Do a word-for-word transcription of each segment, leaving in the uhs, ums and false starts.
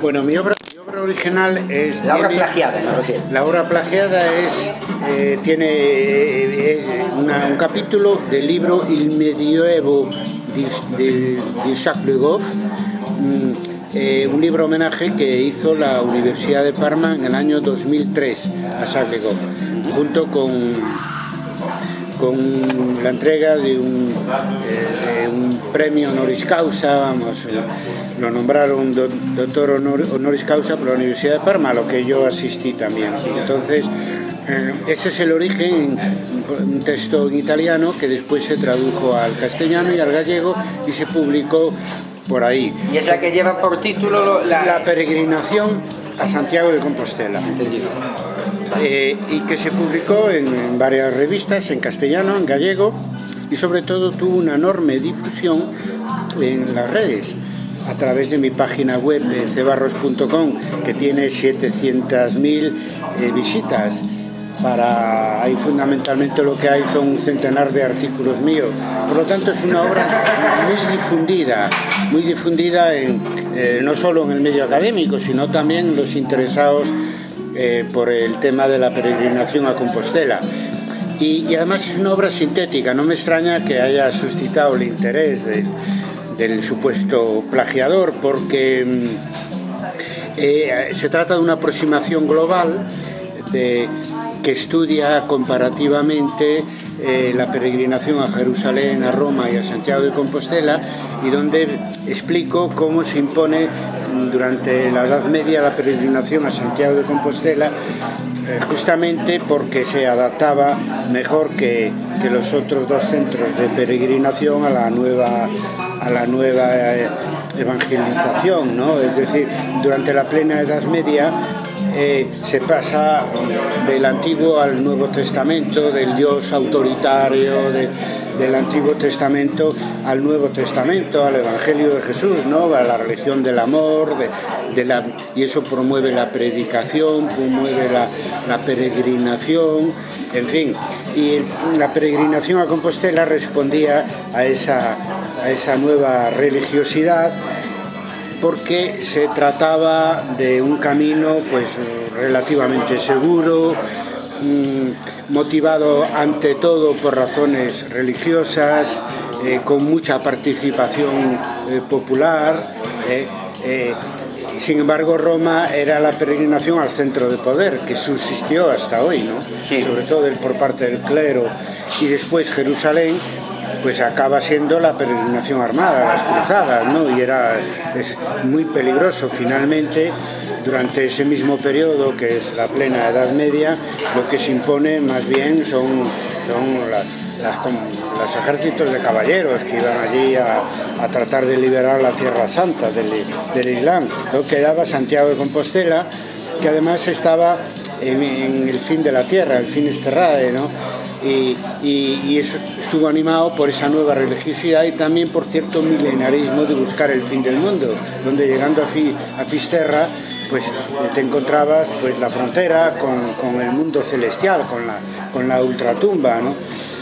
Bueno, mi obra, mi obra original es... La obra tiene, plagiada, me refiero. La obra plagiada es, eh, tiene eh, una, un capítulo del libro Il Medioevo de, de, de Jacques Le Goff, mm, eh, un libro homenaje que hizo la Universidad de Parma en el año dos mil tres a Jacques Le Goff, junto con... con la entrega de un, eh, de un premio honoris causa, vamos, lo nombraron do, doctor honor, honoris causa por la Universidad de Parma, a lo que yo asistí también. Entonces, eh, ese es el origen, un texto en italiano que después se tradujo al castellano y al gallego y se publicó por ahí. Y es la que lleva por título la, la peregrinación a Santiago de Compostela. Entendido. Eh, y que se publicó en, en varias revistas, en castellano, en gallego, y sobre todo tuvo una enorme difusión en las redes, a través de mi página web de cebarros punto com, que tiene setecientas mil eh, visitas. Para, ahí fundamentalmente lo que hay son un centenar de artículos míos, por lo tanto es una obra muy difundida, muy difundida en, eh, no solo en el medio académico, sino también en los interesados Eh, por el tema de la peregrinación a Compostela. Y, y además es una obra sintética, no me extraña que haya suscitado el interés de, del supuesto plagiador, porque eh, se trata de una aproximación global de, que estudia comparativamente eh, la peregrinación a Jerusalén, a Roma y a Santiago de Compostela, y donde explico cómo se impone durante la Edad Media la peregrinación a Santiago de Compostela, eh, justamente porque se adaptaba mejor que, que los otros dos centros de peregrinación a la nueva, a la nueva eh, evangelización, ¿no? Es decir, durante la plena Edad Media Eh, se pasa del Antiguo al Nuevo Testamento, del Dios autoritario de, del Antiguo Testamento al Nuevo Testamento, al Evangelio de Jesús, ¿no? A la religión del amor, de, de la, y eso promueve la predicación, promueve la, la peregrinación, en fin, y la peregrinación a Compostela respondía a esa, a esa nueva religiosidad, porque se trataba de un camino pues relativamente seguro, mmm, motivado ante todo por razones religiosas, eh, con mucha participación eh, popular. Eh, eh, sin embargo, Roma era la peregrinación al centro de poder, que subsistió hasta hoy, ¿no? Sí. Sobre todo por parte del clero, y después Jerusalén pues acaba siendo la peregrinación armada, las cruzadas, ¿no? Y era es muy peligroso. Finalmente, durante ese mismo periodo, que es la plena Edad Media, lo que se impone más bien son, son las, las, los ejércitos de caballeros que iban allí a, a tratar de liberar la Tierra Santa del, del Islam. Luego quedaba Santiago de Compostela, que además estaba en, en el fin de la tierra, el fin terrae, ¿no? Y, y, y eso estuvo animado por esa nueva religiosidad y también por cierto milenarismo de buscar el fin del mundo, donde llegando a, Fi, a Fisterra pues te encontrabas pues la frontera con, con el mundo celestial, con la, con la ultratumba, ¿no?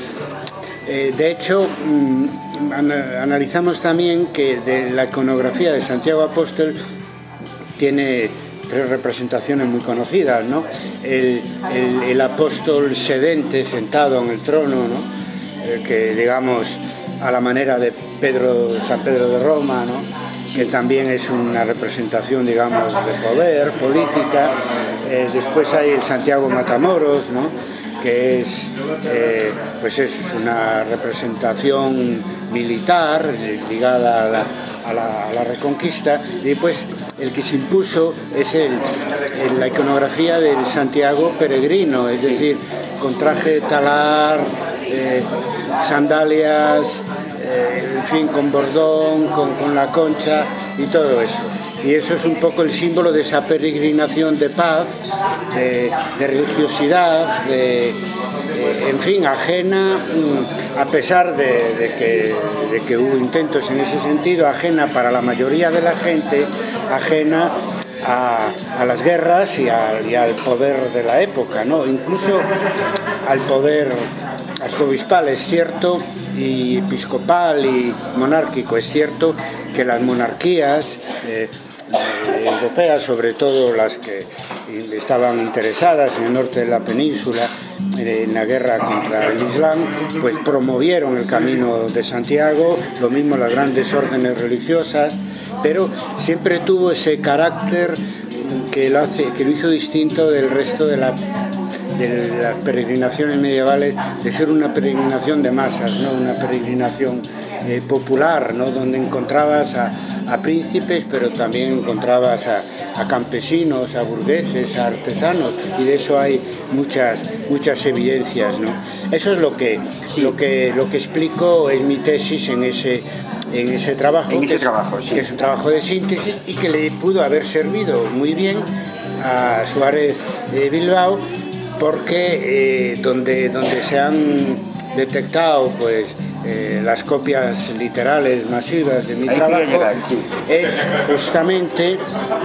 Eh, de hecho, mmm, an, analizamos también que de la iconografía de Santiago Apóstol tiene tres representaciones muy conocidas, ¿no? El, el, el apóstol sedente sentado en el trono, ¿no? Eh, que digamos a la manera de Pedro, San Pedro de Roma, ¿no? Que también es una representación, digamos, de poder, política. Eh, después hay el Santiago Matamoros, ¿no? Que es, eh, pues es una representación militar ligada a la, a, la, a la Reconquista, y después el que se impuso es el, el, la iconografía del Santiago peregrino, es decir, con traje de talar, eh, sandalias, eh, en fin, con bordón, con, con la concha y todo eso. Y eso es un poco el símbolo de esa peregrinación de paz, de, de religiosidad, de, de, en fin, ajena, a pesar de, de, que, de que hubo intentos en ese sentido, ajena para la mayoría de la gente, ajena a, a las guerras y, a, y al poder de la época, ¿no? Incluso al poder arzobispal, es cierto, y episcopal y monárquico. Es cierto que las monarquías eh, eh, europeas, sobre todo las que estaban interesadas en el norte de la península eh, en la guerra contra el Islam, pues promovieron el Camino de Santiago, lo mismo las grandes órdenes religiosas, pero siempre tuvo ese carácter que lo, hace, que lo hizo distinto del resto de la de las peregrinaciones medievales, de ser una peregrinación de masas, no una peregrinación eh, popular, ¿no? Donde encontrabas a, a príncipes, pero también encontrabas a, a campesinos, a burgueses, a artesanos, y de eso hay muchas muchas evidencias, ¿no? Eso es lo que sí. lo que lo que explico en mi tesis en ese en ese trabajo, en ese que, trabajo es, sí. que es un trabajo de síntesis y que le pudo haber servido muy bien a Suárez de Bilbao, porque eh, donde, donde se han detectado pues eh, las copias literales masivas de mi Ahí trabajo llegar, sí. es justamente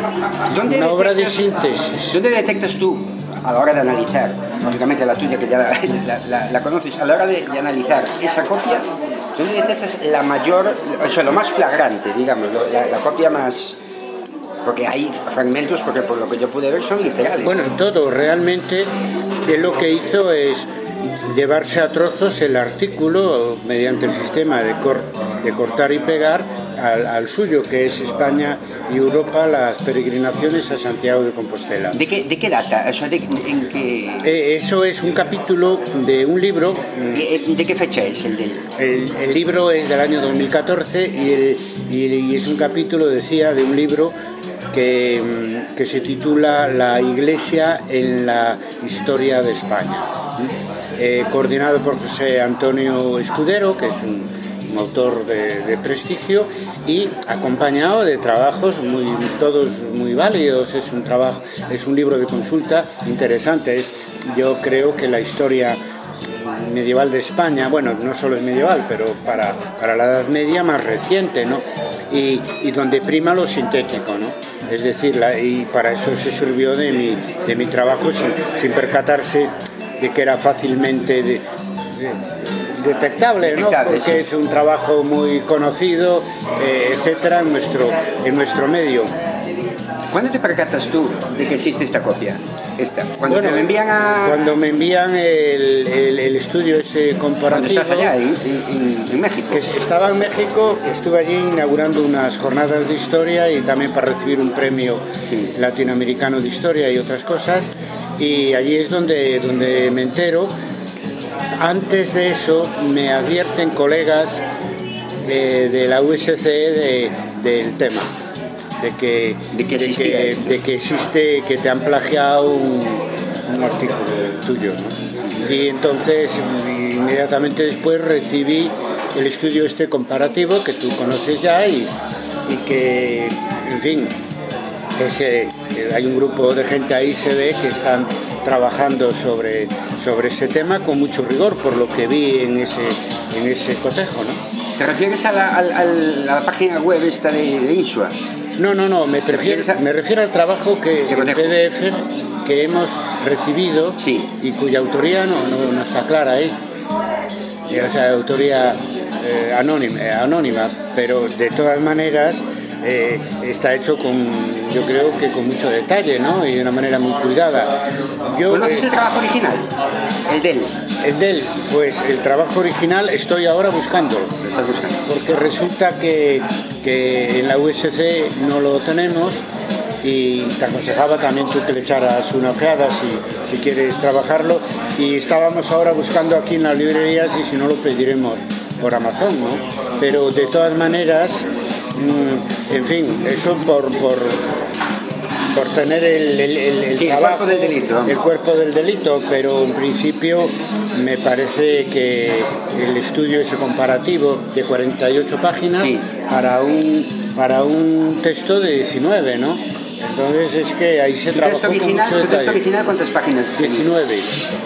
una obra de síntesis. ¿Dónde detectas tú, a la hora de analizar, lógicamente la tuya que ya la, la, la, la conoces, a la hora de, de analizar esa copia, dónde detectas la mayor, o sea, lo más flagrante, digamos, la, la copia más... Porque hay fragmentos, porque por lo que yo pude ver son literales. Bueno, todo, realmente él lo que hizo es llevarse a trozos el artículo mediante el sistema de, cor, de cortar y pegar al, al suyo, que es España y Europa, las peregrinaciones a Santiago de Compostela. ¿De qué, de qué data? O sea, de, ¿en qué... Eh, eso es un capítulo de un libro. ¿De, de qué fecha es el del...? El, el libro es del año dos mil catorce y, el, y, y es un capítulo, decía, de un libro que, que se titula La Iglesia en la historia de España, eh, coordinado por José Antonio Escudero, que es un, un autor de, de prestigio, y acompañado de trabajos muy, todos muy válidos. Es un trabajo, es un libro de consulta interesante. Es, yo creo que la historia medieval de España, bueno, no solo es medieval, pero para, para la Edad Media más reciente, ¿no? Y, y donde prima lo sintético, ¿no? Es decir, la, y para eso se sirvió de mi, de mi trabajo sin, sin percatarse de que era fácilmente de, de, detectable, ¿no? Porque sí. Es un trabajo muy conocido, eh, etcétera, en nuestro, en nuestro medio. ¿Cuándo te percatas tú de que existe esta copia? Esta. Cuando bueno, te envían a... Cuando me envían el, el, el estudio ese comparativo... Cuando estás allá, en, en, en México. Que estaba en México, estuve allí inaugurando unas jornadas de historia y también para recibir un premio sí. latinoamericano de historia y otras cosas. Y allí es donde, donde me entero. Antes de eso me advierten colegas eh, de la U S C de, del tema. De que, de, que de, que, de que existe, que te han plagiado un, un artículo tuyo, ¿no? Y entonces inmediatamente después recibí el estudio este comparativo que tú conoces ya y, y que, en fin, ese, hay un grupo de gente ahí, se ve que están trabajando sobre, sobre ese tema con mucho rigor, por lo que vi en ese, en ese cotejo, ¿no? ¿Te refieres a la, a, a la página web esta de, de Insua? No, no, no, me, prefiero, me refiero al trabajo que el P D F que hemos recibido sí. y cuya autoría no, no, no está clara ahí. ¿eh? O sea, autoría eh, anónima, eh, anónima, pero de todas maneras eh, está hecho con, yo creo que con mucho detalle, ¿no? Y de una manera muy cuidada. Yo, ¿Conoces eh, el trabajo original? El de él. El de él, pues el trabajo original estoy ahora buscándolo. Lo estás buscando. Porque resulta que, que en la U S C no lo tenemos y te aconsejaba también tú que le echaras una ojeada si, si quieres trabajarlo. Y estábamos ahora buscando aquí en las librerías y si no lo pediremos por Amazon, ¿no? Pero de todas maneras, mmm, en fin, eso por... por por tener el, el, el, el, sí, trabajo, el cuerpo del delito, el cuerpo del delito, pero en principio me parece que el estudio ese comparativo de cuarenta y ocho páginas sí. para un para un texto de diecinueve, ¿no? Entonces es que ahí se trabajó original, con mucho detalle. ¿Tu texto original cuántas páginas? diecinueve.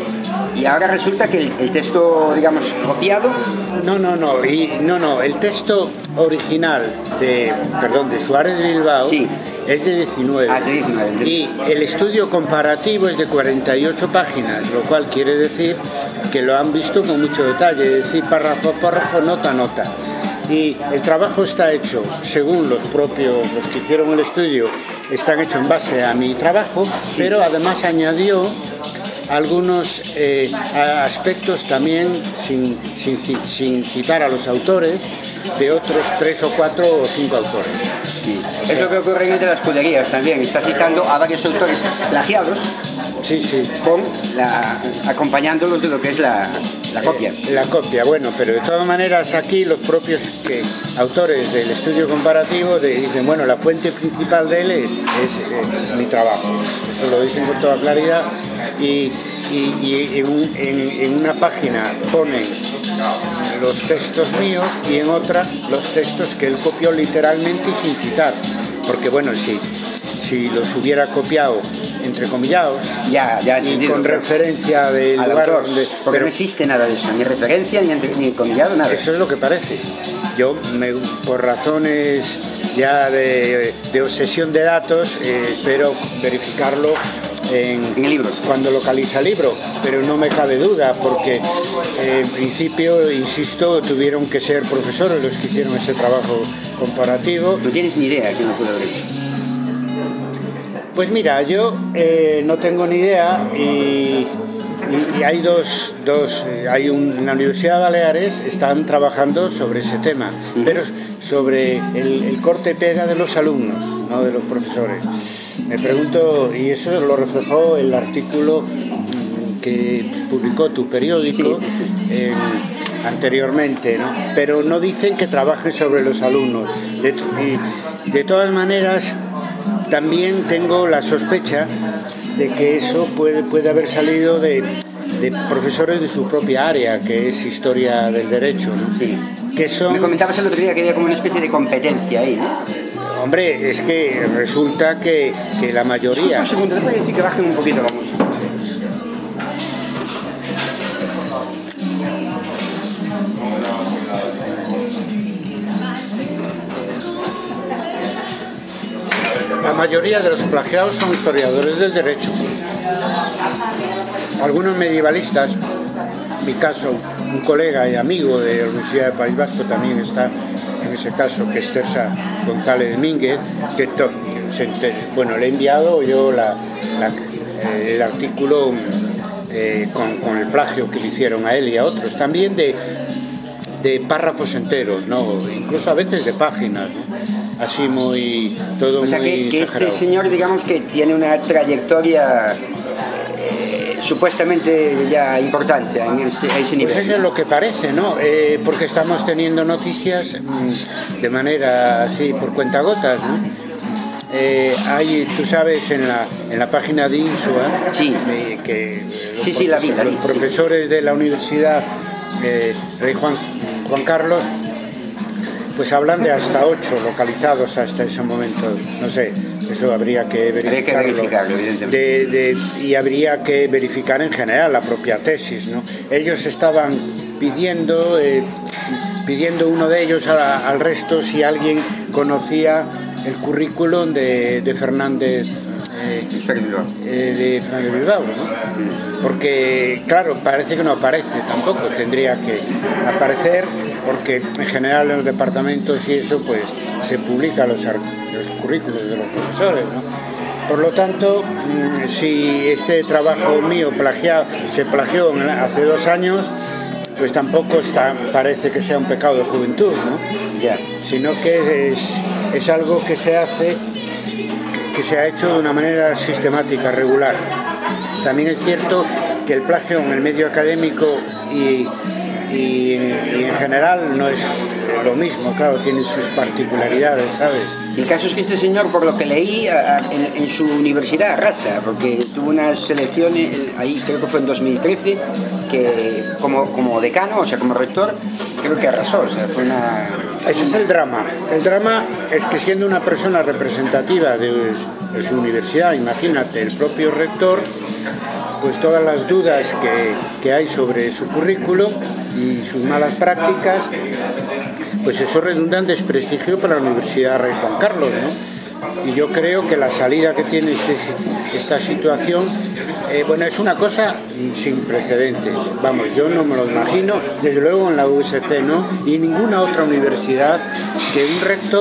Y ahora resulta que el, el texto, digamos, copiado... No, no, no, y, no, no, el texto original de, perdón, de Suárez de Bilbao sí. es de diecinueve. Ah, de diecinueve. Y el estudio comparativo es de cuarenta y ocho páginas, lo cual quiere decir que lo han visto con mucho detalle, es decir, párrafo a párrafo, nota a nota. Y el trabajo está hecho, según los propios, los que hicieron el estudio, están hechos en base a mi trabajo, pero además añadió algunos eh, aspectos también sin, sin, sin citar a los autores, de otros tres o cuatro o cinco autores. Sí. Es lo que ocurre entre las escuderías también, está citando a varios autores plagiados, sí, sí. Con la, acompañándolos de lo que es la, la copia. Eh, la copia, bueno, pero de todas maneras aquí los propios que, autores del estudio comparativo de, dicen, bueno, la fuente principal de él es, es eh, mi trabajo. Eso lo dicen con toda claridad y, y, y en, un, en, en una página ponen los textos míos y en otra los textos que él copió literalmente y sin citar, porque bueno, si, si los hubiera copiado entrecomillados ya, ya y con referencia del lugar autor, donde, porque no existe nada de eso, ni referencia ni, entre, ni comillado, nada. Eso es lo que parece. Yo, me, por razones ya de, de obsesión de datos, eh, espero verificarlo en, en el libro, cuando localiza el libro, pero no me cabe duda, porque eh, en principio, insisto, tuvieron que ser profesores los que hicieron ese trabajo comparativo. No tienes ni idea quién lo puede haber hecho. Pues mira, yo eh, no tengo ni idea y, y, y hay dos, dos hay un, en la Universidad de Baleares están trabajando sobre ese tema, uh-huh. pero sobre el, el corte y pega de los alumnos, no de los profesores. Me pregunto, y eso lo reflejó el artículo que publicó tu periódico sí, sí. Eh, anteriormente, ¿no? Pero no dicen que trabajen sobre los alumnos. De, y, de todas maneras, también tengo la sospecha de que eso puede, puede haber salido de, de profesores de su propia área, que es historia del derecho, ¿no? Sí. Que son... Me comentabas el otro día que había como una especie de competencia ahí, ¿no? Hombre, es que resulta que, que la mayoría... Un segundo, ¿te puedes decir que bajen un poquito la música? La mayoría de los plagiados son historiadores del derecho. Algunos medievalistas, en mi caso, un colega y amigo de la Universidad del País Vasco también está en ese caso, que es Teresa González Domínguez, que to, se, bueno, le he enviado yo la, la, eh, el artículo eh, con, con el plagio que le hicieron a él y a otros, también de, de párrafos enteros, ¿no? Incluso a veces de páginas, ¿no? Así muy, todo o sea, muy que, que exagerado. Este señor, digamos que tiene una trayectoria eh, supuestamente ya importante en ese, a ese nivel. Pues eso es lo que parece, ¿no? Eh, porque estamos teniendo noticias mmm, de manera así por cuentagotas, ¿no? Eh, hay, tú sabes, en la, en la página de Insua, sí. eh, que los, sí, sí, la vi, la vi, los profesores sí. de la Universidad eh, Rey Juan, Juan Carlos, pues hablan de hasta ocho localizados hasta ese momento. No sé, eso habría que verificarlo. Habría que verificarlo, evidentemente. De, de, y habría que verificar en general la propia tesis, ¿no? Ellos estaban pidiendo, eh, pidiendo uno de ellos a, al resto si alguien conocía el currículum de, de Fernández. Eh, eh, de Fernández Bilbao, ¿no? Porque claro, parece que no aparece tampoco, tendría que aparecer, porque en general en los departamentos y eso pues se publican los, los currículos de los profesores, ¿no? Por lo tanto, si este trabajo mío plagiado, se plagió hace dos años, pues tampoco está, parece que sea un pecado de juventud, ¿no? Yeah. Sino que es, es algo que se hace, que se ha hecho de una manera sistemática, regular. También es cierto que el plagio en el medio académico y, y, y en general no es lo mismo, claro, tiene sus particularidades, ¿sabes? El caso es que este señor, por lo que leí, en, en su universidad arrasa, porque tuvo unas selecciones, ahí creo que fue en dos mil trece, que como, como decano, o sea, como rector, creo que arrasó, o sea, fue una... Ese es el drama. El drama es que siendo una persona representativa de, de su universidad, imagínate, el propio rector, pues todas las dudas que, que hay sobre su currículum y sus malas prácticas, pues eso redunda en desprestigio para la Universidad Rey Juan Carlos, ¿no? Y yo creo que la salida que tiene este, esta situación, eh, bueno, es una cosa sin precedentes. Vamos, yo no me lo imagino, desde luego en la U S C no, y en ninguna otra universidad, que un rector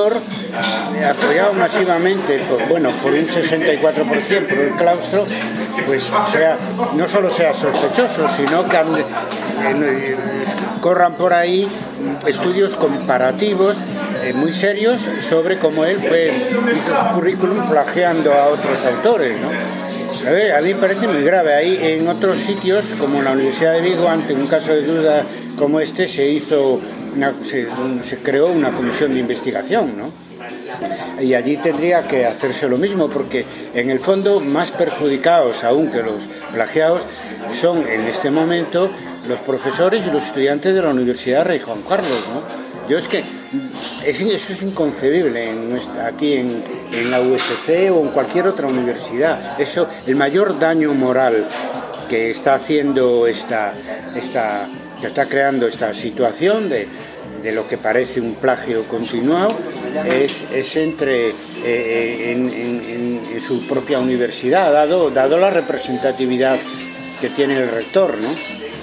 apoyado masivamente por, bueno, por un sesenta y cuatro por ciento por el claustro, pues sea, no solo sea sospechoso, sino que eh, corran por ahí estudios comparativos eh, muy serios sobre cómo él fue hizo su currículum plagiando a otros autores, ¿no? A ver, a mí me parece muy grave. Ahí en otros sitios, como en la Universidad de Vigo, ante un caso de duda como este, se hizo una, se, se creó una comisión de investigación, ¿no? Y allí tendría que hacerse lo mismo, porque en el fondo más perjudicados aún que los plagiados son en este momento los profesores y los estudiantes de la Universidad Rey Juan Carlos, ¿no? Yo es que es, eso es inconcebible en nuestra, aquí en, en la U S C o en cualquier otra universidad. Eso, el mayor daño moral que está haciendo esta, esta que está creando esta situación de, de lo que parece un plagio continuado es, es entre eh, en, en, en su propia universidad, dado, dado la representatividad que tiene el rector, ¿no?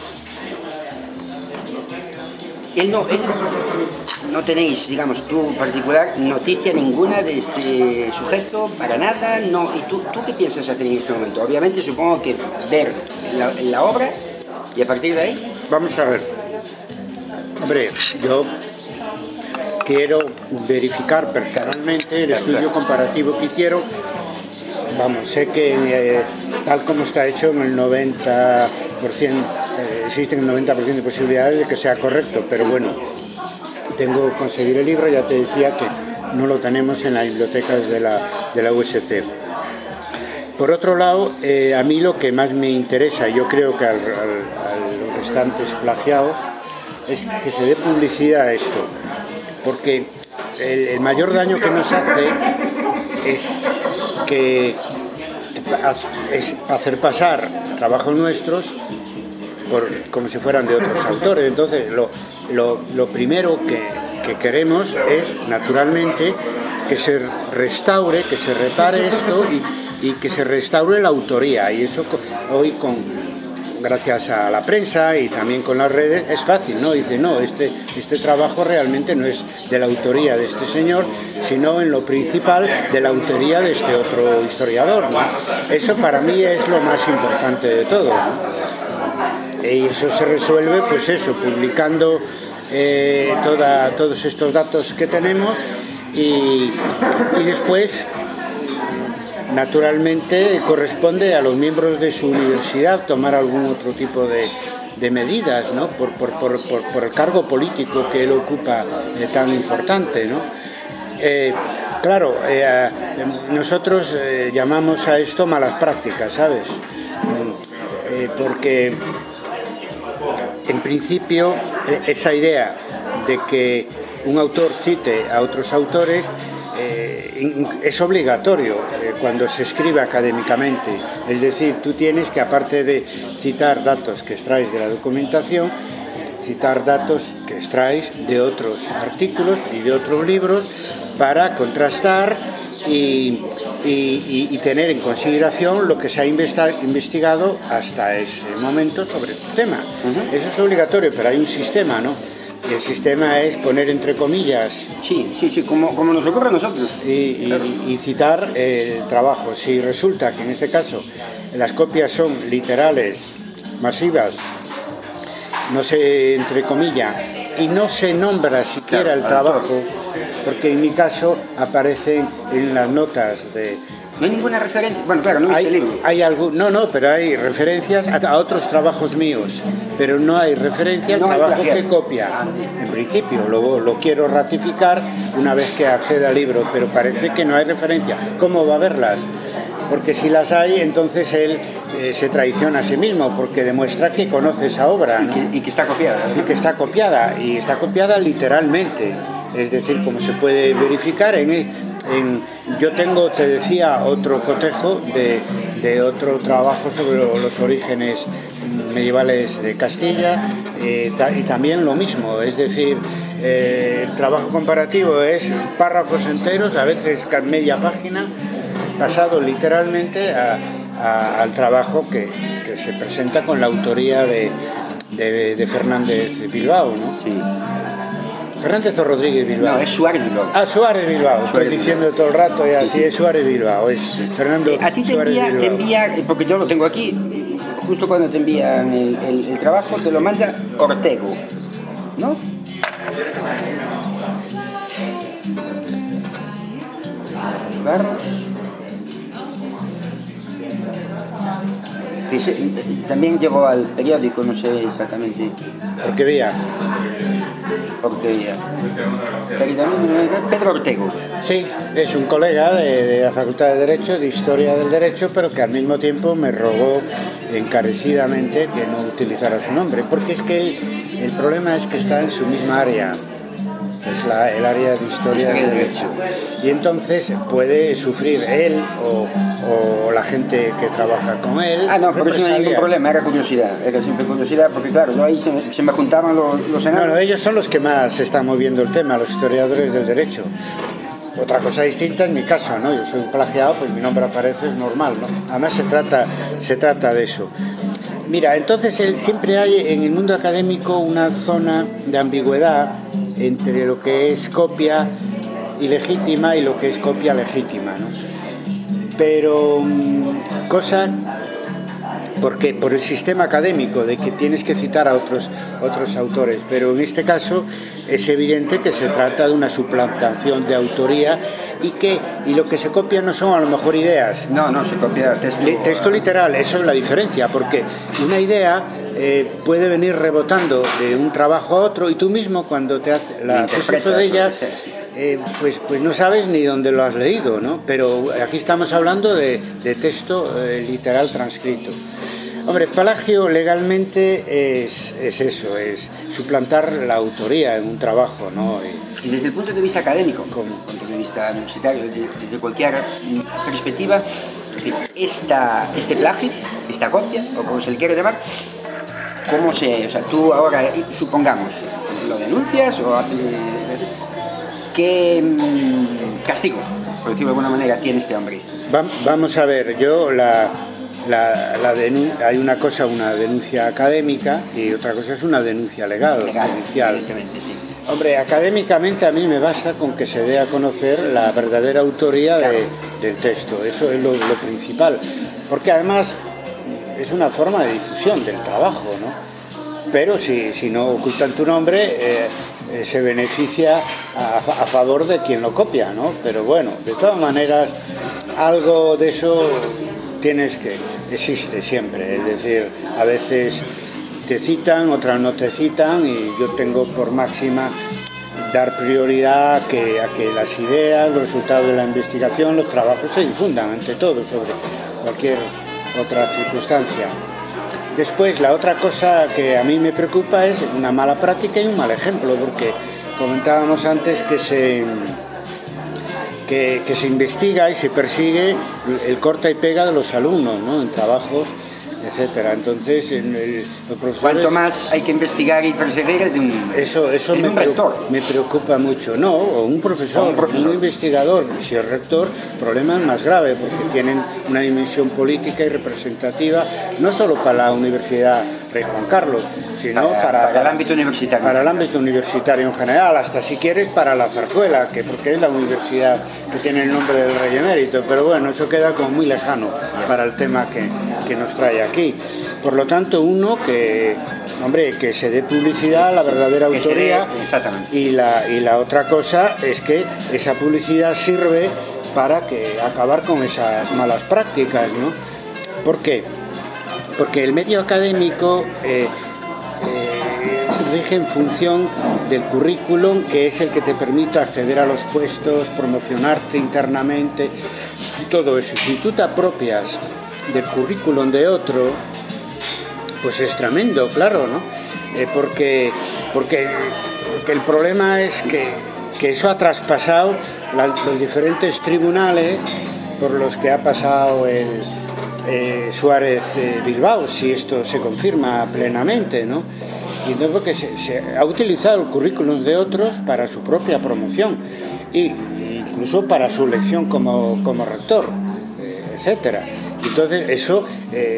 Él no, él no tenéis, digamos, tú en particular, noticia ninguna de este sujeto, para nada, no. ¿Y tú, tú qué piensas hacer en este momento? Obviamente supongo que ver la, la obra y a partir de ahí... Vamos a ver. Hombre, yo quiero verificar personalmente el estudio comparativo que hicieron. Vamos, sé que eh, tal como está hecho en el noventa por ciento, eh, existen el noventa por ciento de posibilidades de que sea correcto, pero bueno, tengo que conseguir el libro, ya te decía que no lo tenemos en las bibliotecas de la, de la U S C. Por otro lado, eh, a mí lo que más me interesa, yo creo que al, al, a los restantes plagiados, es que se dé publicidad a esto, porque el, el mayor daño que nos hace es que es hacer pasar trabajos nuestros por, como si fueran de otros autores. Entonces, lo, lo, lo primero que, que queremos es, naturalmente, que se restaure, que se repare esto y, y que se restaure la autoría. Y eso hoy, con gracias a la prensa y también con las redes, es fácil, ¿no? Dice, no, este, este trabajo realmente no es de la autoría de este señor, sino en lo principal de la autoría de este otro historiador, ¿no? Eso para mí es lo más importante de todo, ¿no? Y eso se resuelve, pues eso, publicando eh, toda, todos estos datos que tenemos y, y después, naturalmente, corresponde a los miembros de su universidad tomar algún otro tipo de, de medidas, ¿no? Por, por, por, por, por el cargo político que él ocupa eh, tan importante, ¿no? Eh, claro, eh, nosotros eh, llamamos a esto malas prácticas, ¿sabes? Eh, porque en principio eh, esa idea de que un autor cite a otros autores Eh, es obligatorio eh, cuando se escribe académicamente, es decir, tú tienes que, aparte de citar datos que extraes de la documentación, citar datos que extraes de otros artículos y de otros libros para contrastar y, y, y tener en consideración lo que se ha investigado hasta ese momento sobre el tema. Uh-huh. Eso es obligatorio, pero hay un sistema, ¿no? Y el sistema es poner entre comillas, sí, sí, sí, como, como nos ocurre a nosotros, y, y, claro. y citar el trabajo. Si resulta que en este caso las copias son literales, masivas, no se entrecomilla y no se nombra siquiera claro, el trabajo, porque en mi caso aparecen en las notas de... No hay ninguna referencia. Bueno, claro, no hay, este libro. Hay algo, no, no, pero hay referencias a, a otros trabajos míos, pero no hay referencia al no trabajo que copia. En principio, lo, lo quiero ratificar una vez que acceda al libro, pero parece que no hay referencia. ¿Cómo va a haberlas? Porque si las hay, entonces él eh, se traiciona a sí mismo, porque demuestra que conoce esa obra, ¿no? Y que, y que está copiada. Y que está copiada, y está copiada literalmente. Es decir, como se puede verificar en... En, yo tengo, te decía, otro cotejo de, de otro trabajo sobre los orígenes medievales de Castilla eh, ta, y también lo mismo, es decir, eh, el trabajo comparativo es párrafos enteros, a veces media página, pasado literalmente a, a, al trabajo que, que se presenta con la autoría de, de, de Fernández Bilbao, ¿no? Sí. Fernández o Rodríguez Bilbao. No, es Suárez Bilbao. Ah, Suárez Bilbao. Suárez Estoy diciendo Bilbao. todo el rato y así Sí, sí. es Suárez Bilbao. Es Fernando Eh, a ti te Suárez envía, Bilbao. te envía, porque yo lo tengo aquí, justo cuando te envían el, el, el trabajo, te lo manda Ortego, ¿no? Barros. Que se, también llegó al periódico, no sé exactamente Porque vía. por qué día. Pero también, Pedro Ortego. Sí, es un colega de, de la Facultad de Derecho, de Historia del Derecho, pero que al mismo tiempo me rogó encarecidamente que no utilizara su nombre, porque es que él, el problema es que está en su misma área, es la, el área de Historia del Derecho, y entonces puede sufrir él o, o la gente que trabaja con él. Ah, no, por eso no hay ningún problema, era curiosidad, era siempre curiosidad, porque claro, yo ahí se, se me juntaban los, los enanos. No, no, ellos son los que más están moviendo el tema, los historiadores del derecho. Otra cosa distinta en mi caso, ¿no? Yo soy un plagiado, pues mi nombre aparece, es normal, ¿no? Además se trata, se trata de eso. Mira, entonces el, siempre hay en el mundo académico una zona de ambigüedad entre lo que es copia ilegítima y lo que es copia legítima, ¿no? Pero cosa porque por el sistema académico de que tienes que citar a otros otros autores, pero en este caso es evidente que se trata de una suplantación de autoría y que y lo que se copia no son a lo mejor ideas. No, no, se copia texto. Li- texto literal, eso es la diferencia, porque una idea eh, puede venir rebotando de un trabajo a otro y tú mismo cuando te haces la haces uso de ella, eh, pues, pues no sabes ni dónde lo has leído, ¿no? Pero aquí estamos hablando de, de texto eh, literal transcrito. Hombre, plagio legalmente es, es eso, es suplantar la autoría en un trabajo, ¿no? Y, Y desde el punto de vista académico, ¿Cómo? desde el punto de vista universitario, desde, desde cualquier perspectiva, esta, este plagio, esta copia, o como se le quiere llamar, ¿cómo se...? O sea, tú ahora, supongamos, lo denuncias o hace, ¿qué mmm, castigo, por decirlo de alguna manera, tiene este hombre? va- vamos a ver, yo la... La, la denu- hay una cosa, una denuncia académica y otra cosa es una denuncia legal, Legal, judicial. evidentemente, sí. Hombre, académicamente a mí me basta con que se dé a conocer la verdadera autoría de, del texto, eso es lo, lo principal, porque además es una forma de difusión del trabajo, ¿no? Pero si, si no ocultan tu nombre, eh, eh, se beneficia a, a favor de quien lo copia, ¿no? Pero bueno, de todas maneras, algo de eso tienes que, existe siempre, es decir, a veces te citan, otras no te citan y yo tengo por máxima dar prioridad a que, a que las ideas, los resultados de la investigación, los trabajos se difundan ante todo sobre cualquier otra circunstancia. Después, la otra cosa que a mí me preocupa es una mala práctica y un mal ejemplo, porque comentábamos antes que se... Que, que se investiga y se persigue el corta y pega de los alumnos, ¿no? En trabajos, etcétera. Entonces, en el, los profesores... Cuanto más hay que investigar y perseguir es de un, Eso, eso es de me, un preo- rector. me preocupa mucho. No, o un profesor, O un profesor. un investigador. Si es rector, el problema es más grave porque tienen una dimensión política y representativa, no solo para la Universidad Rey Juan Carlos, sino Para- para, para el ámbito universitario. Para el ámbito universitario en general, hasta si quieres para la Zarzuela, que porque es la universidad que tiene el nombre del Rey Emérito, pero bueno, eso queda como muy lejano para el tema que, que nos trae aquí. Por lo tanto, uno que, hombre, que se dé publicidad a la verdadera Que se autoría, dé, exactamente. y la, y la otra cosa es que esa publicidad sirve para que acabar con esas malas prácticas, ¿no? ¿Por qué? Porque el medio académico eh, eh, se rige en función del currículum, que es el que te permite acceder a los puestos, promocionarte internamente, todo eso. Si tú te apropias del currículum de otro, pues es tremendo, claro, ¿no? Eh, porque, porque, porque el problema es que, que eso ha traspasado la, los diferentes tribunales por los que ha pasado el eh, Suárez eh, Bilbao, si esto se confirma plenamente, ¿no? Y entonces porque se, se ha utilizado el currículum de otros para su propia promoción e incluso para su elección como, como rector, eh, etcétera. Entonces eso eh,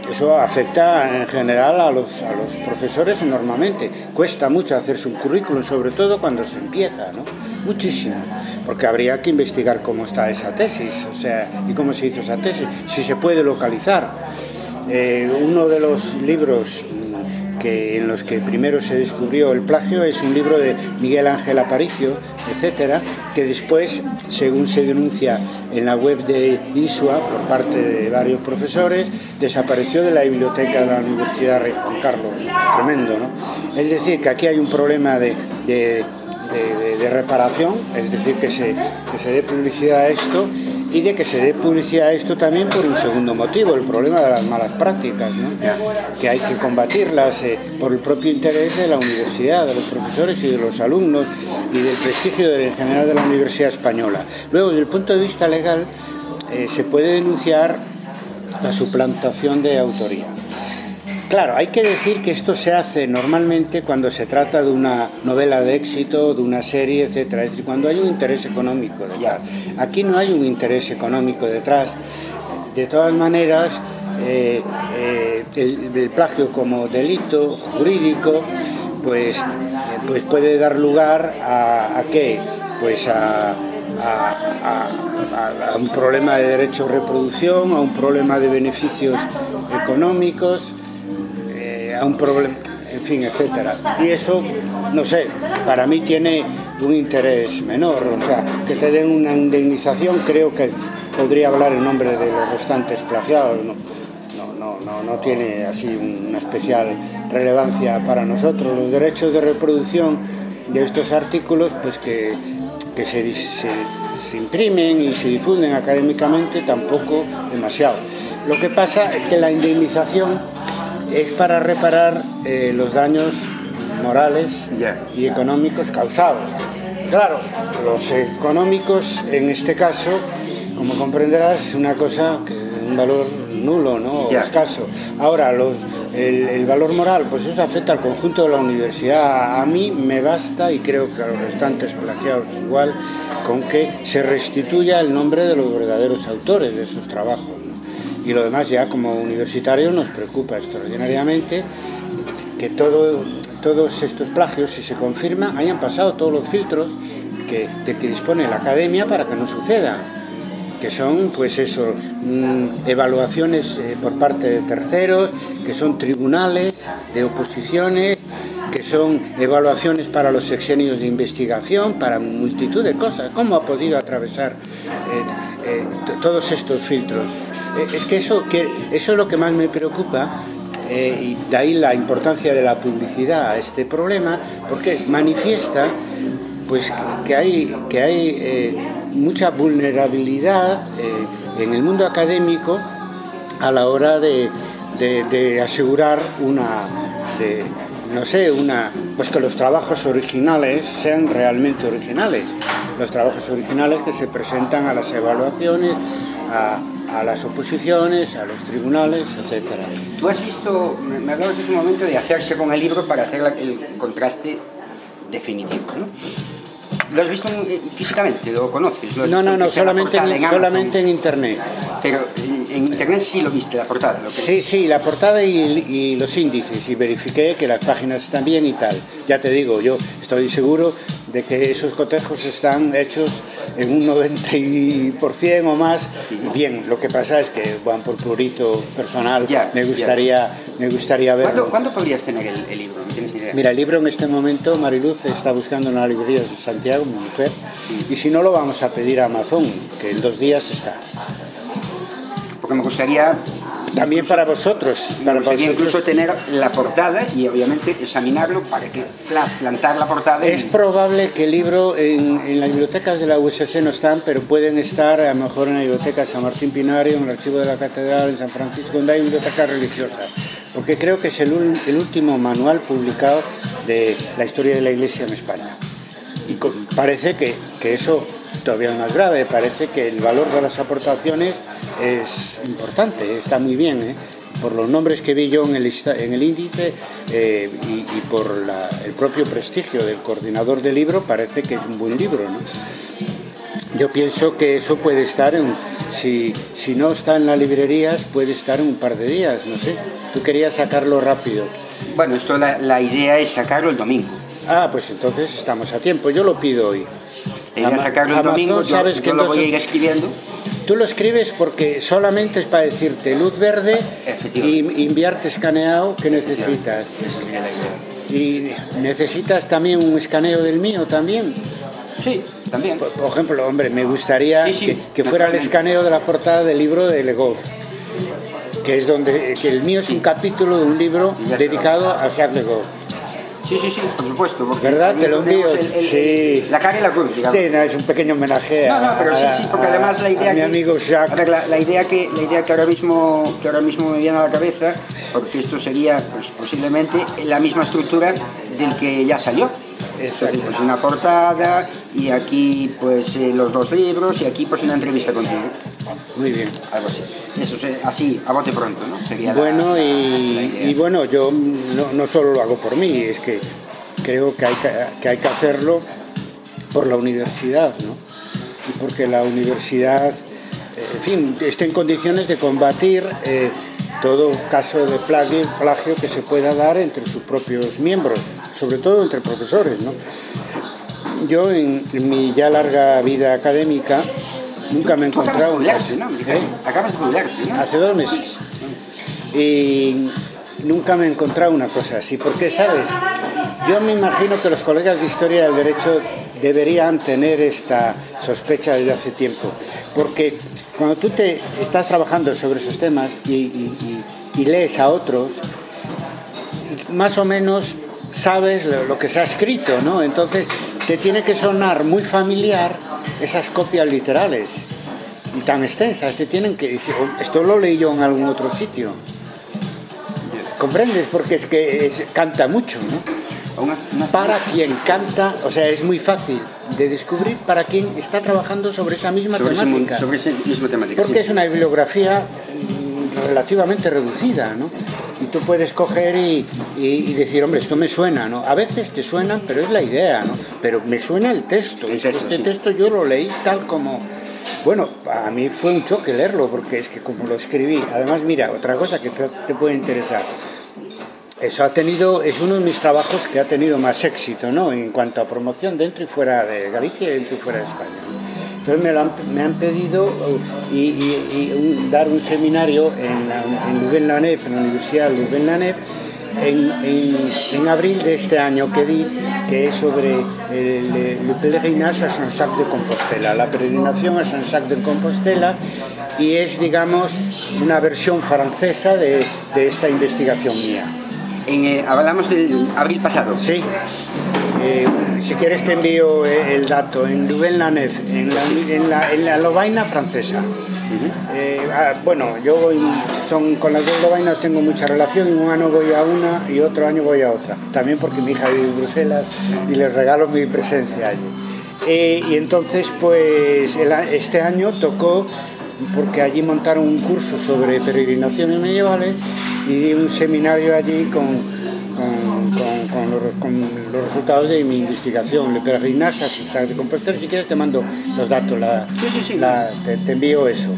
eso afecta en general a los, a los profesores enormemente. Cuesta mucho hacerse un currículum, sobre todo cuando se empieza, ¿no? Muchísimo, porque habría que investigar cómo está esa tesis, o sea, y cómo se hizo esa tesis, si se puede localizar. Eh, uno de los libros que en los que primero se descubrió el plagio es un libro de Miguel Ángel Aparicio, etcétera, que después, según se denuncia en la web de ISUA por parte de varios profesores, desapareció de la biblioteca de la Universidad Rey Juan Carlos. Tremendo, ¿no? Es decir, que aquí hay un problema de, de, de, de reparación, es decir, que se, que se dé publicidad a esto, y de que se dé publicidad a esto también por un segundo motivo, el problema de las malas prácticas, ¿no? Que hay que combatirlas eh, por el propio interés de la universidad, de los profesores y de los alumnos y del prestigio en general de la Universidad Española. Luego, desde el punto de vista legal, eh, se puede denunciar la suplantación de autoría. Claro, hay que decir que esto se hace normalmente cuando se trata de una novela de éxito, de una serie, etcétera. Es decir, cuando hay un interés económico detrás. Aquí no hay un interés económico detrás. De todas maneras, eh, eh, el, el plagio como delito jurídico, pues, eh, pues puede dar lugar a, ¿a qué? Pues a... A, a, a un problema de derecho a reproducción, a un problema de beneficios económicos, a un problema, en fin, etcétera. Y eso, no sé, para mí tiene un interés menor, o sea, que te den una indemnización, creo que podría hablar en nombre de los restantes plagiados, no, no, no, no, no tiene así una especial relevancia para nosotros. Los derechos de reproducción de estos artículos, pues que, que se, se, se imprimen y se difunden académicamente, tampoco demasiado. Lo que pasa es que la indemnización es para reparar eh, los daños morales y económicos causados. Claro, los económicos en este caso, como comprenderás, es una cosa, que, un valor nulo, ¿no? O escaso. Ahora, los, el, el valor moral, pues eso afecta al conjunto de la universidad. A mí me basta, y creo que a los restantes plagiados igual, con que se restituya el nombre de los verdaderos autores de esos trabajos. Y lo demás, ya como universitarios, nos preocupa extraordinariamente que todo, todos estos plagios, si se confirman, hayan pasado todos los filtros que, de que dispone la academia para que no suceda, que son, pues eso, mmm, evaluaciones eh, por parte de terceros, que son tribunales de oposiciones, que son evaluaciones para los sexenios de investigación, para multitud de cosas. ¿Cómo ha podido atravesar eh, eh, todos estos filtros? Es que eso, que eso es lo que más me preocupa, eh, y de ahí la importancia de la publicidad a este problema, porque manifiesta pues que hay, que hay eh, mucha vulnerabilidad eh, en el mundo académico a la hora de, de, de asegurar una, de, no sé, una, pues que los trabajos originales sean realmente originales, los trabajos originales que se presentan a las evaluaciones, a a las oposiciones, a los tribunales, etcétera. Tú has visto, me hablabas hace un momento de hacerse con el libro para hacer la, el contraste definitivo, ¿no? ¿Lo has visto físicamente? ¿Lo conoces? ¿Lo has no, no, no, visto solamente, en, en solamente en internet. Pero en, en internet sí lo viste, la portada. Lo que... Sí, sí, la portada y, y los índices, y verifiqué que las páginas están bien y tal. Ya te digo, yo estoy seguro de que esos cotejos están hechos en un noventa por ciento o más bien. Lo que pasa es que, bueno, por purito personal, ya, me gustaría ya. me gustaría verlo. ¿Cuándo, ¿Cuándo podrías tener el, el libro? ¿No tienes idea? Mira, el libro en este momento, Mariluz está buscando en la librería de Santiago, mi mujer, sí. Y si no, lo vamos a pedir a Amazon, que en dos días está. Porque me gustaría... También para vosotros. Para vosotros. Incluso tener la portada y obviamente examinarlo para que plantar la portada. Es y... probable que el libro en, en las bibliotecas de la U S C no están, pero pueden estar a lo mejor en la biblioteca de San Martín Pinario, en el archivo de la Catedral, en San Francisco, donde hay biblioteca religiosa. Porque creo que es el, el último manual publicado de la historia de la Iglesia en España. Y con, parece que, que eso todavía es más grave, parece que el valor de las aportaciones es importante, está muy bien, ¿eh? Por los nombres que vi yo en el, en el índice eh, y, y por la, el propio prestigio del coordinador del libro, parece que es un buen libro, ¿no? Yo pienso que eso puede estar en, si, si no está en las librerías puede estar un par de días, no sé. Tú querías sacarlo rápido. Bueno, esto la, la idea es sacarlo el domingo. Ah, pues entonces estamos a tiempo, yo lo pido hoy. La idea es sacarlo el Amazon, domingo, sabes yo, que yo lo entonces... voy a ir escribiendo. Tú lo escribes porque solamente es para decirte luz verde y enviarte escaneado que necesitas. Y necesitas también un escaneo del mío también. Sí, también. Por, por ejemplo, hombre, me gustaría sí, sí, que, que fuera el escaneo de la portada del libro de Legov, que es donde que el mío es un capítulo de un libro dedicado a Jacques Legov. Sí, sí, sí, por supuesto. ¿Verdad? Te lo envío. El, el, sí. La cara y la cruz, digamos. Sí, no, es un pequeño homenaje a, no, no, pero sí, sí, porque a, además la idea a mi que, amigo Jacques. A ver, la, la, idea que, la idea que ahora mismo que ahora mismo me viene a la cabeza, porque esto sería pues, posiblemente la misma estructura del que ya salió. Entonces, pues una portada y aquí pues eh, los dos libros y aquí pues una entrevista contigo. Muy bien. Algo así. Eso es así, a bote pronto, ¿no? Sería bueno, la, y, la y bueno, yo no, no solo lo hago por mí, es que creo que hay que, que hay que hacerlo por la universidad, ¿no? Y porque la universidad, eh, en fin, está en condiciones de combatir eh, todo caso de plagio, plagio que se pueda dar entre sus propios miembros, sobre todo entre profesores, ¿no? Yo en, en mi ya larga vida académica nunca me he encontrado... Acabas de jubilarte, ¿no? ¿Eh? Acabas de jubilarte, ¿no? Hace dos meses. Y nunca me he encontrado una cosa así, porque, ¿sabes? Yo me imagino que los colegas de Historia del Derecho deberían tener esta sospecha desde hace tiempo, porque cuando tú te estás trabajando sobre esos temas y, y, y, y lees a otros, más o menos sabes lo, lo que se ha escrito, ¿no? Entonces te tiene que sonar muy familiar esas copias literales y tan extensas, te tienen que decir, esto lo leí yo en algún otro sitio. ¿Comprendes? Porque es que es, canta mucho, ¿no? Una, una... Para quien canta, o sea, es muy fácil de descubrir para quien está trabajando sobre esa misma sobre temática. Ese, sobre esa misma temática. Porque sí. Es una bibliografía relativamente reducida, ¿no? Y tú puedes coger y, y, y decir, hombre, esto me suena, ¿no? A veces te suena, pero es la idea, ¿no? Pero me suena el texto. El texto este sí. texto yo lo leí tal como... Bueno, a mí fue un choque leerlo, porque es que como lo escribí... Además, mira, otra cosa que te, te puede interesar. Eso ha tenido, es uno de mis trabajos que ha tenido más éxito, ¿no? En cuanto a promoción dentro y fuera de Galicia y dentro y fuera de España. Entonces me, lo han, me han pedido y, y, y un, dar un seminario en, la, en Louvain-la-Neuve, en la Universidad de Louvain-la-Neuve, en, en, en abril de este año que di, que es sobre el, el pèlerinage a Saint-Jacques de Compostela, la peregrinación a Saint-Jacques de Compostela, y es, digamos, una versión francesa de, de esta investigación mía. En, eh, hablamos del abril pasado. Sí. Eh, si quieres te envío el dato. En Louvain-la-Neuve, en la, en la, en la Lovaina francesa. Uh-huh. eh, ah, bueno, yo voy, son, con las dos Lovainas tengo mucha relación. Un año voy a una y otro año voy a otra. También porque mi hija vive en Bruselas y les regalo mi presencia allí. Eh, y entonces, pues, el, este año tocó, porque allí montaron un curso sobre peregrinaciones medievales y di un seminario allí con, con, con, con, los, con los resultados de mi investigación, Le Pèlerinage a Saint-Jacques de Compostela. Si quieres te mando los datos, la, sí, sí, sí. La, te, te envío eso.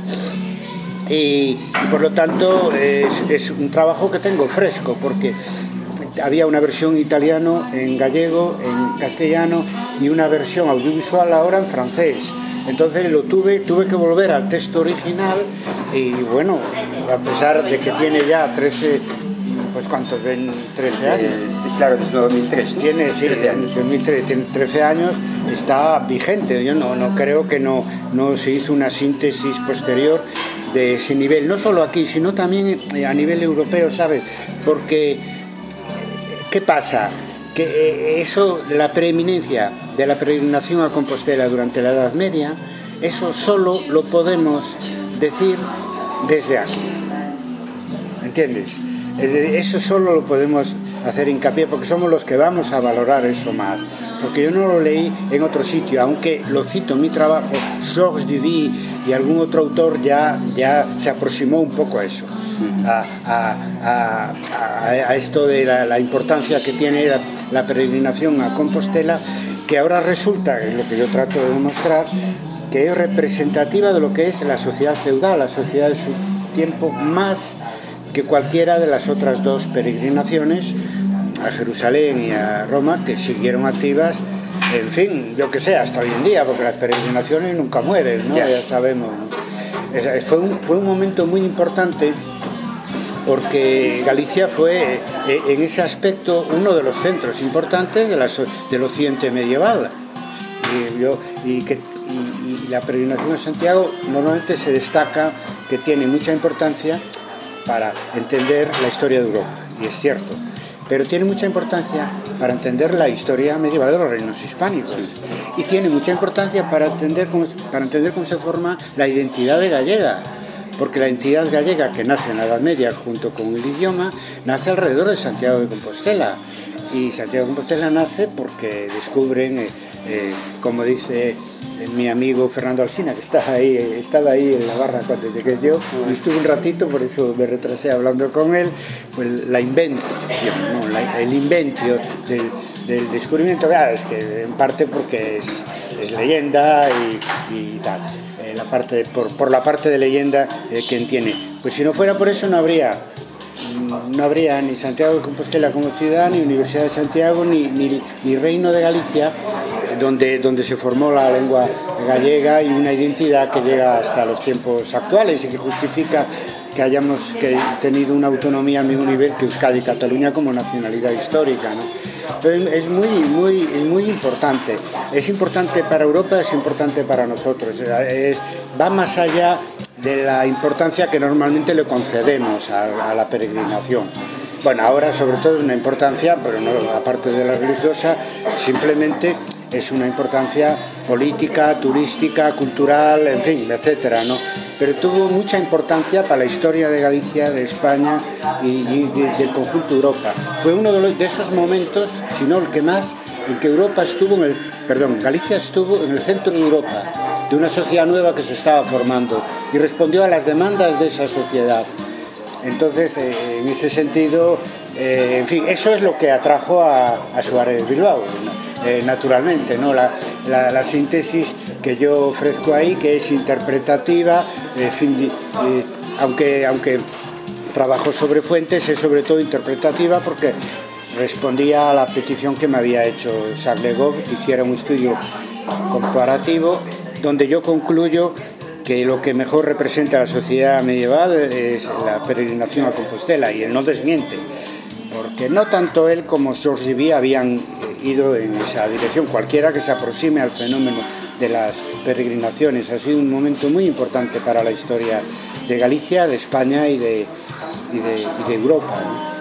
Y, y por lo tanto es, es un trabajo que tengo fresco, porque había una versión italiano, en gallego, en castellano y una versión audiovisual ahora en francés. Entonces lo tuve, tuve que volver al texto original y bueno, a pesar de que tiene ya trece, pues ¿cuántos? trece años. Eh, claro, desde dos mil tres, ¿no? Tiene, sí, trece años. dos mil trece, tiene trece años, está vigente. Yo no, no creo que no, no se hizo una síntesis posterior de ese nivel, no solo aquí, sino también a nivel europeo, ¿sabes? Porque, ¿qué pasa? Que eso, la preeminencia de la peregrinación a Compostela durante la Edad Media, eso solo lo podemos decir desde aquí, ¿entiendes? Eso solo lo podemos hacer hincapié porque somos los que vamos a valorar eso más, porque yo no lo leí en otro sitio, aunque lo cito en mi trabajo. Georges Duby y algún otro autor ya, ya se aproximó un poco a eso, a, a, a, a esto de la, la importancia que tiene la, la peregrinación a Compostela, que ahora resulta, es lo que yo trato de demostrar, que es representativa de lo que es la sociedad feudal, la sociedad de su tiempo, más que cualquiera de las otras dos peregrinaciones a Jerusalén y a Roma, que siguieron activas, en fin, yo que sé, hasta hoy en día, porque las peregrinaciones nunca mueren, ¿no? Yeah. Ya sabemos, ¿no? Es, fue, un, fue un momento muy importante, porque Galicia fue, eh, en ese aspecto, uno de los centros importantes de la, del occidente medieval. Y, yo, y, que, y, y la peregrinación a Santiago normalmente se destaca que tiene mucha importancia para entender la historia de Europa, y es cierto, pero tiene mucha importancia para entender la historia medieval de los reinos hispánicos, y tiene mucha importancia para entender cómo, para entender cómo se forma la identidad de gallega, porque la identidad gallega, que nace en la Edad Media junto con el idioma, nace alrededor de Santiago de Compostela, y Santiago de Compostela nace porque descubren, eh, eh, como dice mi amigo Fernando Alsina, que está ahí, estaba ahí en la barra cuando llegué yo, y estuve un ratito, por eso me retrasé hablando con él, pues la invención, ¿no? la, el inventio del, del descubrimiento, claro, es que en parte porque es, es leyenda y, y tal, eh, la parte, por, por la parte de leyenda eh, que tiene. Pues si no fuera por eso no habría no habría ni Santiago de Compostela como ciudad, ni Universidad de Santiago, ni, ni, ni Reino de Galicia, donde, donde se formó la lengua gallega y una identidad que llega hasta los tiempos actuales y que justifica que hayamos que tenido una autonomía al mismo nivel que Euskadi y Cataluña como nacionalidad histórica, ¿no? Entonces, es muy, muy, muy importante. Es importante para Europa, es importante para nosotros. Es, va más allá de la importancia que normalmente le concedemos a, a la peregrinación. Bueno, ahora sobre todo es una importancia, pero no aparte de la religiosa, simplemente es una importancia política, turística, cultural, en fin, etcétera, ¿no? Pero tuvo mucha importancia para la historia de Galicia, de España y, y de, del conjunto de Europa. Fue uno de, los, de esos momentos, si no el que más, en que Europa estuvo en el, perdón, Galicia estuvo en el centro de Europa, de una sociedad nueva que se estaba formando y respondió a las demandas de esa sociedad. Entonces, eh, en ese sentido, eh, en fin, eso es lo que atrajo a, a Suárez Bilbao, eh, naturalmente, ¿no? La, la, la síntesis que yo ofrezco ahí, que es interpretativa, eh, fin, eh, aunque, aunque trabajo sobre fuentes, es sobre todo interpretativa porque respondía a la petición que me había hecho Jacques Le Goff, que hiciera un estudio comparativo, donde yo concluyo que lo que mejor representa a la sociedad medieval es la peregrinación a Compostela, y él no desmiente, porque no tanto él como Georges Duby habían ido en esa dirección. Cualquiera que se aproxime al fenómeno de las peregrinaciones ha sido un momento muy importante para la historia de Galicia, de España y de, y de, y de Europa, ¿no?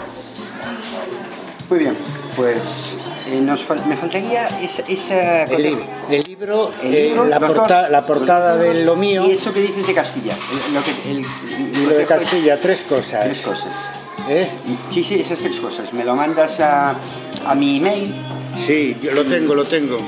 Muy bien, pues eh, nos fal me faltaría esa... esa el, libro, el libro, el eh, libro la, porta dos, la portada de Lo Mío. Y eso que dices de Castilla. El, lo que, el, el libro de Castilla, tres cosas. Tres cosas. ¿Eh? Sí, sí, esas tres cosas. Me lo mandas a, a mi email. Sí, yo lo tengo, lo tengo.